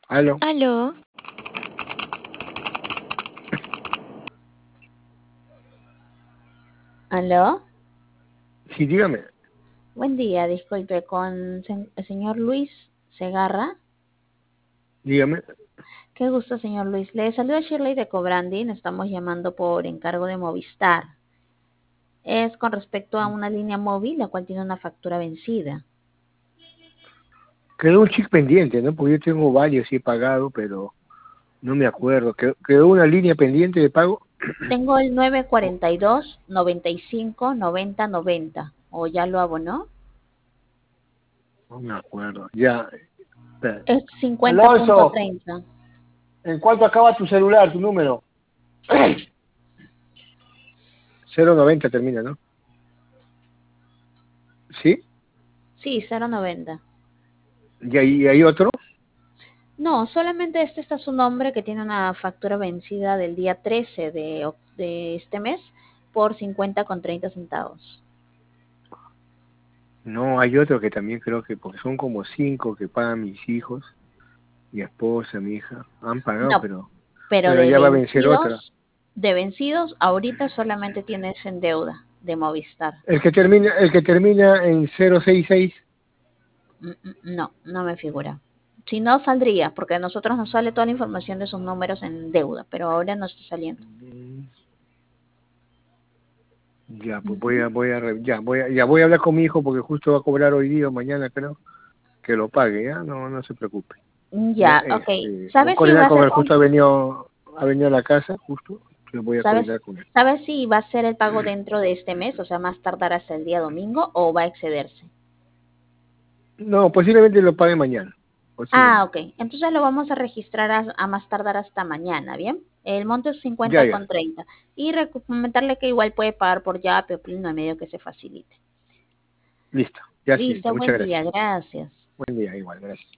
Aló. Aló, ¿Aló? Sí, dígame. Buen día, disculpe, con el señor Luis Segarra. Dígame. Qué gusto, señor Luis. Le saluda Shirley de Cobranding. Estamos llamando por encargo de Movistar. Es con respecto a una línea móvil, la cual tiene una factura vencida. Quedó un chip pendiente, ¿no? Porque yo tengo varios y he pagado, pero no me acuerdo. ¿Quedó una línea pendiente de pago? Tengo el 942 95 90 90. ¿O ya lo abonó? No me acuerdo. Ya. Espera. Es 50 punto Alonso, 30. ¿en cuánto acaba tu celular, tu número? 090 termina, ¿no? ¿Sí? Sí, 090. ¿Y hay otro? No, solamente este está su nombre que tiene una factura vencida del día 13 de este mes por 50 con 30 centavos. No, hay otro que también creo que, porque son como 5 que pagan mis hijos, mi esposa, mi hija. Han pagado, No, pero pero ya va a vencer otra. de vencidos, ahorita solamente tienes en deuda de Movistar. El que termina en 066. No, no me figura. Si no, saldría, porque a nosotros nos sale toda la información de sus números en deuda, pero ahora no está saliendo. Ya, pues Ujú. ya voy a hablar con mi hijo porque justo va a cobrar hoy día o mañana, creo, que lo pague, ¿ya? No se preocupe. Ya, Ya, ok. voy a ¿Sabes si va coordinar a con ser él, justo ha venido a la casa, justo, entonces voy a sabes, coordinar con él. sabes si va a ser el pago dentro de este mes, o sea, más tardar hasta el día domingo o va a excederse? No, posiblemente lo pague mañana, Ah, posiblemente. ok. Entonces lo vamos a registrar a más tardar hasta mañana, ¿bien? El monto es Ya, 50 ya, con 30. Y comentarle que igual puede pagar por Yape o Plino medio que se facilite. listo, ya sí, Listo, muchas buen gracias. día, gracias. Buen día, igual, gracias.